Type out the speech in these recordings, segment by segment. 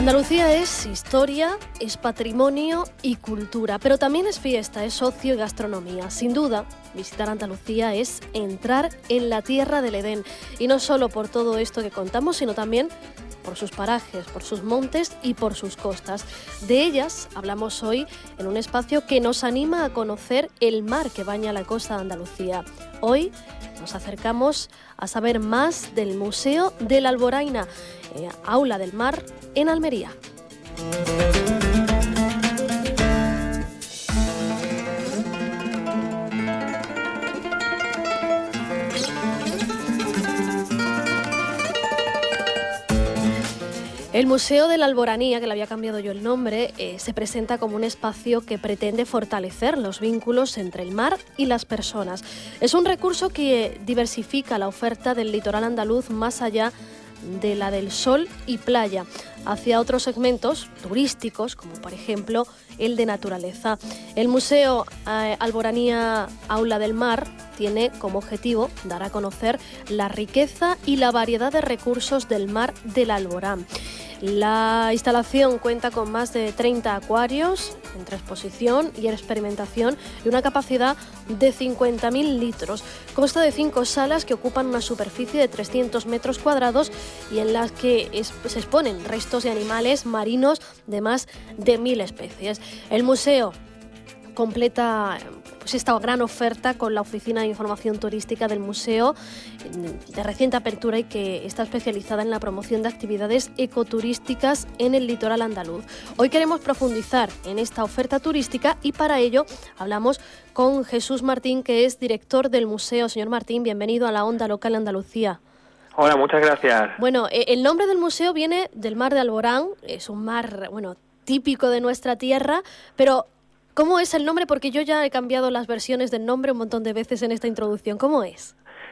Andalucía es historia, es patrimonio y cultura, pero también es fiesta, es ocio y gastronomía. Sin duda, visitar Andalucía es entrar en la tierra del Edén. Y no solo por todo esto que contamos, sino también por sus parajes, por sus montes y por sus costas. De ellas hablamos hoy en un espacio que nos anima a conocer el mar que baña la costa de Andalucía. Hoy nos acercamos a saber más del Museo de la Alboraina, Aula del Mar, en Almería. El Museo de la Alboranía, que le había cambiado yo el nombre, se presenta como un espacio que pretende fortalecer los vínculos entre el mar y las personas. Es un recurso que diversifica la oferta del litoral andaluz más allá de la del sol y playa, hacia otros segmentos turísticos, como por ejemplo el de naturaleza. El Museo Alboranía Aula del Mar tiene como objetivo dar a conocer la riqueza y la variedad de recursos del mar del Alborán. La instalación cuenta con más de 30 acuarios entre exposición y experimentación y una capacidad de 50.000 litros. Consta de 5 salas que ocupan una superficie de 300 metros cuadrados y en las que se exponen restos de animales marinos de más de 1.000 especies. El museo completa esta gran oferta con la Oficina de Información Turística del Museo, de reciente apertura y que está especializada en la promoción de actividades ecoturísticas en el litoral andaluz. Hoy queremos profundizar en esta oferta turística y para ello hablamos con Jesús Martín, que es director del museo. Señor Martín, bienvenido a la Onda Local Andalucía. Hola, muchas gracias. Bueno, el nombre del museo viene del mar de Alborán, es un mar, típico de nuestra tierra, pero ¿cómo es el nombre? Porque yo ya he cambiado las versiones del nombre un montón de veces en esta introducción. ¿Cómo es?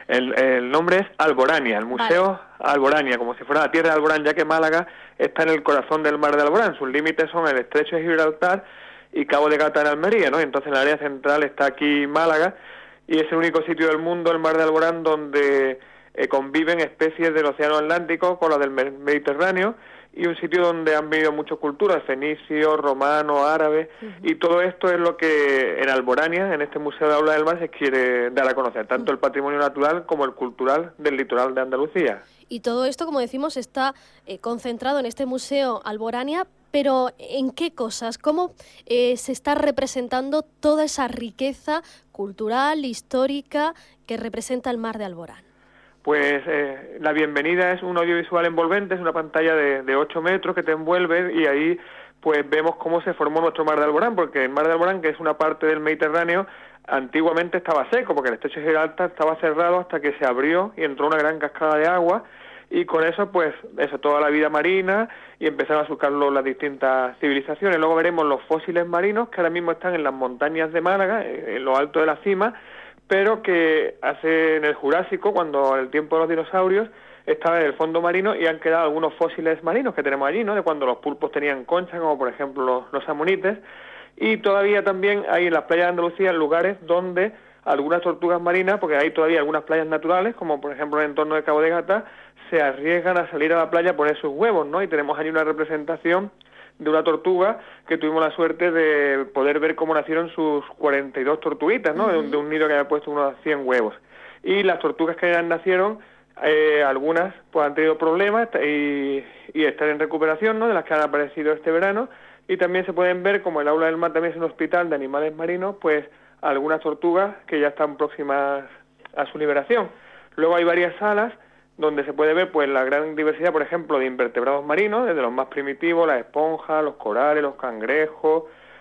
El nombre es Alborania, el Museo Alborania, como si fuera la tierra de Alborán, ya que Málaga está en el corazón del mar de Alborán. Sus límites son el Estrecho de Gibraltar y Cabo de Gata en Almería, ¿no? Entonces el área central está aquí Málaga y es el único sitio del mundo, el mar de Alborán, donde conviven especies del Océano Atlántico con las del Mediterráneo, y un sitio donde han vivido muchas culturas, fenicios, romanos, árabes, y todo esto es lo que en Alborania, en este Museo de Aula del Mar, se quiere dar a conocer, tanto el patrimonio natural como el cultural del litoral de Andalucía. Y todo esto, como decimos, está concentrado en este Museo Alborania, pero ¿en qué cosas? ¿Cómo se está representando toda esa riqueza cultural, histórica, que representa el mar de Alborán? Pues la bienvenida es un audiovisual envolvente, es una pantalla de 8 metros que te envuelve y ahí pues vemos cómo se formó nuestro mar de Alborán, porque el mar de Alborán, que es una parte del Mediterráneo, antiguamente estaba seco, porque el Estrecho de Gibraltar estaba cerrado hasta que se abrió y entró una gran cascada de agua, y con eso toda la vida marina, y empezaron a surcarlo las distintas civilizaciones. Luego veremos los fósiles marinos que ahora mismo están en las montañas de Málaga, en lo alto de la cima, pero que hace en el Jurásico, cuando en el tiempo de los dinosaurios, estaba en el fondo marino y han quedado algunos fósiles marinos que tenemos allí, ¿no? De cuando los pulpos tenían concha, como por ejemplo los amonites, y todavía también hay en las playas de Andalucía lugares donde algunas tortugas marinas, porque hay todavía algunas playas naturales, como por ejemplo en el entorno de Cabo de Gata, se arriesgan a salir a la playa a poner sus huevos, ¿no? Y tenemos allí una representación de una tortuga que tuvimos la suerte de poder ver cómo nacieron sus 42 tortuguitas, ¿no? De un nido que había puesto unos 100 huevos. Y las tortugas que ya nacieron, algunas pues han tenido problemas y están en recuperación, ¿no? De las que han aparecido este verano. Y también se pueden ver, como el Aula del Mar también es un hospital de animales marinos, pues algunas tortugas que ya están próximas a su liberación. Luego hay varias salas donde se puede ver pues la gran diversidad, por ejemplo, de invertebrados marinos, desde los más primitivos, las esponjas, los corales, los cangrejos,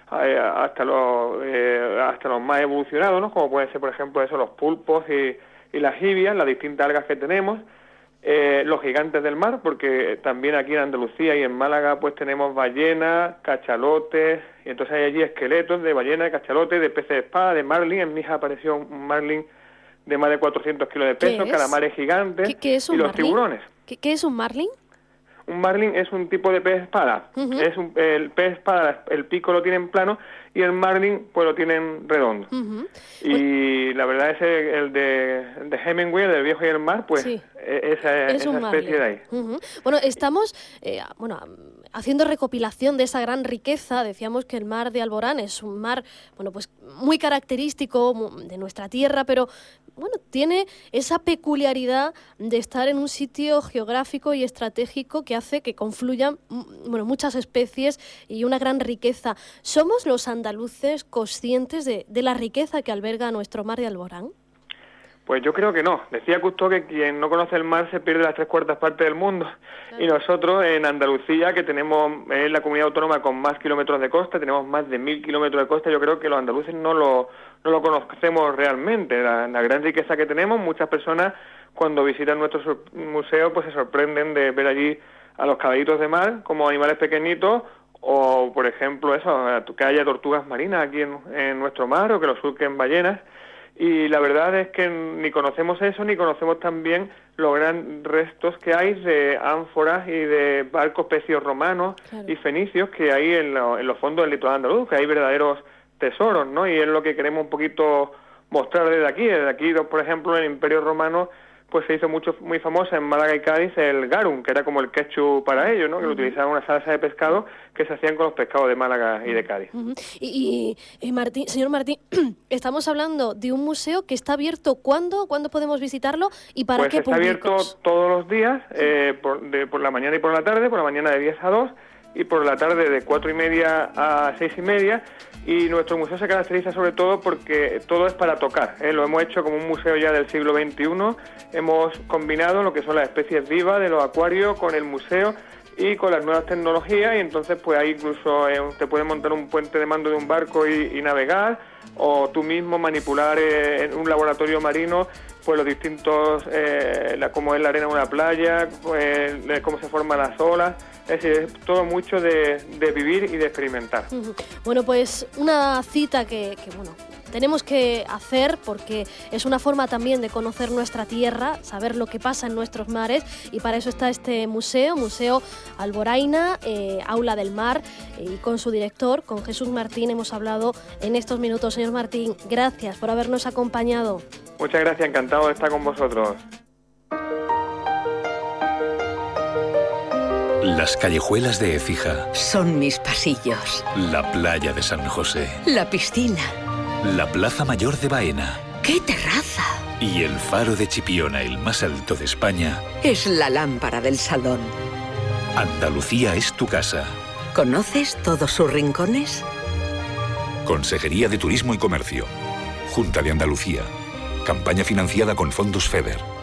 hasta los más evolucionados, ¿no? Como pueden ser, por ejemplo, los pulpos y las jibias, las distintas algas que tenemos, los gigantes del mar, porque también aquí en Andalucía y en Málaga pues tenemos ballenas, cachalotes, y entonces hay allí esqueletos de ballenas, de cachalotes, de peces de espada, de marlin. En mi hija apareció un marlin de más de 400 kilos de peso, calamares gigantes ¿Qué es un y los marlin? tiburones. ¿Qué es un marlin? Un marlin es un tipo de pez espada. El pez espada, el pico lo tienen plano y el marlin pues lo tienen redondo. Y la verdad es el de Hemingway, del Viejo y el Mar, pues esa especie de ahí. Bueno, estamos haciendo recopilación de esa gran riqueza. Decíamos que el mar de Alborán es un mar, bueno, pues muy característico de nuestra tierra, pero bueno, tiene esa peculiaridad de estar en un sitio geográfico y estratégico que hace que confluyan, bueno, muchas especies y una gran riqueza. ¿Somos los andaluces conscientes de la riqueza que alberga nuestro mar de Alborán? Pues yo creo que no. Decía Cousteau que quien no conoce el mar se pierde las 3/4 partes del mundo. Claro. Y nosotros en Andalucía, que tenemos la comunidad autónoma con más kilómetros de costa, tenemos más de 1000 kilómetros de costa, yo creo que los andaluces no lo conocemos realmente. La gran riqueza que tenemos, muchas personas cuando visitan nuestro museo pues se sorprenden de ver allí a los caballitos de mar como animales pequeñitos, o por ejemplo que haya tortugas marinas aquí en nuestro mar, o que lo surquen ballenas. Y la verdad es que ni conocemos eso, ni conocemos también los grandes restos que hay de ánforas y de barcos pecios romanos, claro, y fenicios que hay en los fondos del litoral andaluz, que hay verdaderos tesoros, ¿no? Y es lo que queremos un poquito mostrar desde aquí. Desde aquí, por ejemplo, en el Imperio Romano pues se hizo muy famosa en Málaga y Cádiz el garum, que era como el ketchup para ellos, ¿no? Que lo utilizaban una salsa de pescado que se hacían con los pescados de Málaga y de Cádiz. Señor Martín, estamos hablando de un museo que está abierto. ¿Cuándo podemos visitarlo y para qué públicos? Está abierto todos los días, por la mañana y por la tarde, por la mañana de 10 a 2 y por la tarde de 4:30 a 6:30. Y nuestro museo se caracteriza sobre todo porque todo es para tocar, ¿eh? Lo hemos hecho como un museo ya del siglo XXI, hemos combinado lo que son las especies vivas de los acuarios con el museo y con las nuevas tecnologías, y entonces pues ahí incluso te puedes montar un puente de mando de un barco y navegar, o tú mismo manipular en un laboratorio marino pues los distintos, como es la arena de una playa, cómo se forman las olas. Es decir, es todo mucho de vivir y de experimentar. Bueno, pues una cita que bueno, tenemos que hacer porque es una forma también de conocer nuestra tierra, saber lo que pasa en nuestros mares, y para eso está este museo, Museo Alboraina, Aula del Mar, y con su director, con Jesús Martín, hemos hablado en estos minutos. Señor Martín, gracias por habernos acompañado. Muchas gracias, encantado de estar con vosotros. Las callejuelas de Écija son mis pasillos. La playa de San José. La piscina. La plaza mayor de Baena. ¡Qué terraza! Y el faro de Chipiona, el más alto de España, es la lámpara del salón. Andalucía es tu casa. ¿Conoces todos sus rincones? Consejería de Turismo y Comercio. Junta de Andalucía. Campaña financiada con fondos FEDER.